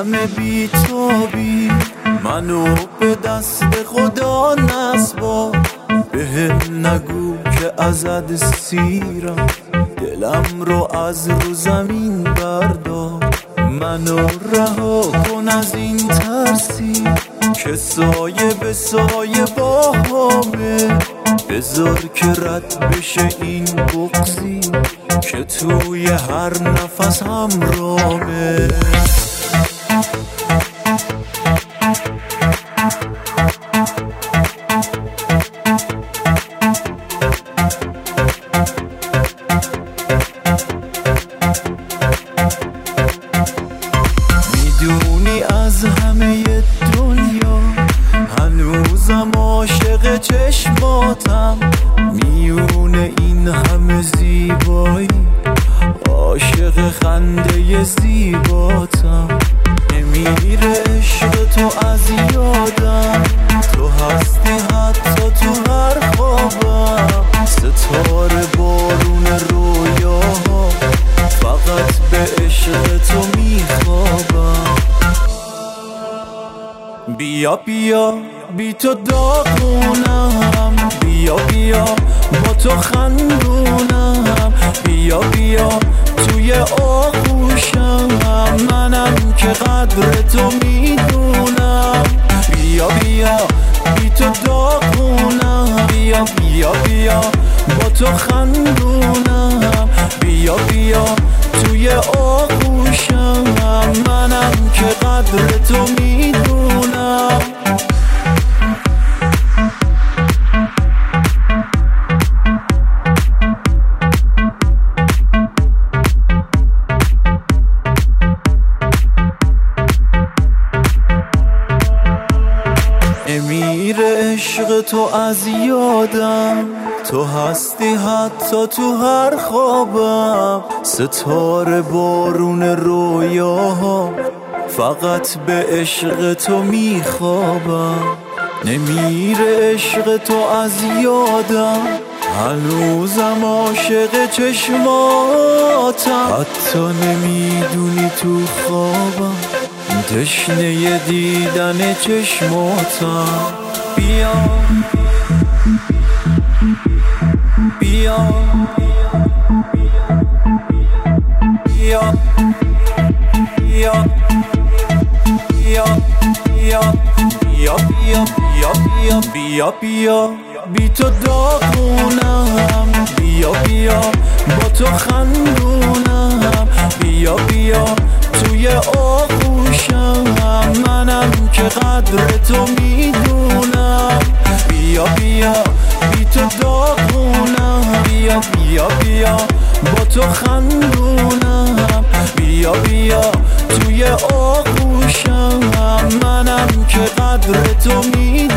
همه بی‌تابی، منو به دست خدا نسپار. بهم نگو که ازت سیرم، دلم رو از رو زمین بردار. منو رها کن از این ترسی که سایه به سایه با همه. بذار که رد بشه این بغضی که توی هر نفس همراهه. میدونی از همه دنیا هنوزم عاشق چشماتم. میونه این همه زیبایی عاشق خنده زیباتم. نمیره عشق تو از یادم، تو هستی حتی تو هر خوابم. ستاره بارون رویاها، فقط به عشق تو میخوابم. بیا بیا بی تو داغونم، بیا بیا با تو خندونم. بیا بیا توی آغوشم، منم که قدر تو میدونم. بیا بیا بی تو داغونم، بیا بیا بیا با تو خندونم. بیا بیا توی آغوشم، منم که قدر تو میدونم. نمیره عشق تو از یادم، تو هستی حتی تو هر خوابم. ستاره بارون رویاها، فقط به عشق تو میخوابم. نمیره عشق تو از یادم، هنوزم عاشق چشماتم. حتی نمیدونی تو خوابم تشنه دیدن چشماتم. بیا بیا بیا بیا بیا بیا بیا بیا بیا بیا بی تو داغونم. بیا بیا با تو خندونم. بیا بیا توی آغوشم، منم که قدر تو میدونم. بیا بیا بی تو داغونم. بیا بیا بیا با تو خندونم. بیا بیا توی آغوشم، منم که قدر تو میدونم.